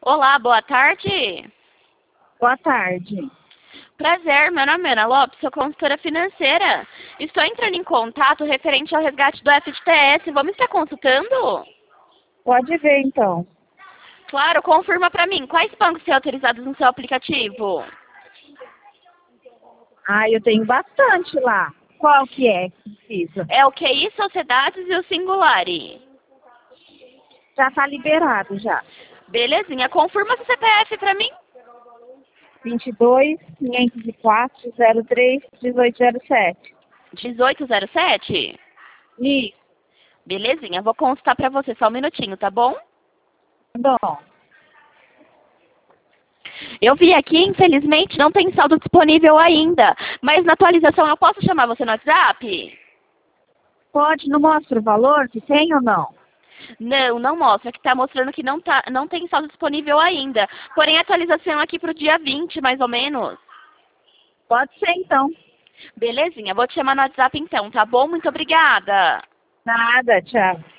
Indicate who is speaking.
Speaker 1: Olá, boa tarde.
Speaker 2: Boa tarde.
Speaker 1: Prazer, meu nome é Ana Lopes, sou consultora financeira. Estou entrando em contato referente ao resgate do FGTS. Vamos estar consultando?
Speaker 2: Pode ver, então.
Speaker 1: Claro, confirma para mim. Quais bancos têm autorizados no seu aplicativo?
Speaker 2: Eu tenho bastante lá. Qual que é que precisa?
Speaker 1: É o QI, Sociedades e o Singulari.
Speaker 2: Já está liberado, já.
Speaker 1: Belezinha, confirma seu CPF para mim.
Speaker 2: 22 504 03 1807.
Speaker 1: 1807?
Speaker 2: Isso.
Speaker 1: Belezinha, vou consultar para você só um minutinho, tá bom?
Speaker 2: Bom,
Speaker 1: Eu vi aqui, infelizmente, não tem saldo disponível ainda. Mas na atualização eu posso chamar você no WhatsApp?
Speaker 2: pode, não mostra o valor que tem ou não?
Speaker 1: Não, não mostra, que está mostrando que não tem saldo disponível ainda. Porém, a atualização aqui para o dia 20, mais ou menos.
Speaker 2: Pode ser, então.
Speaker 1: Belezinha, vou te chamar no WhatsApp então, tá bom? Muito obrigada.
Speaker 2: Nada, tchau.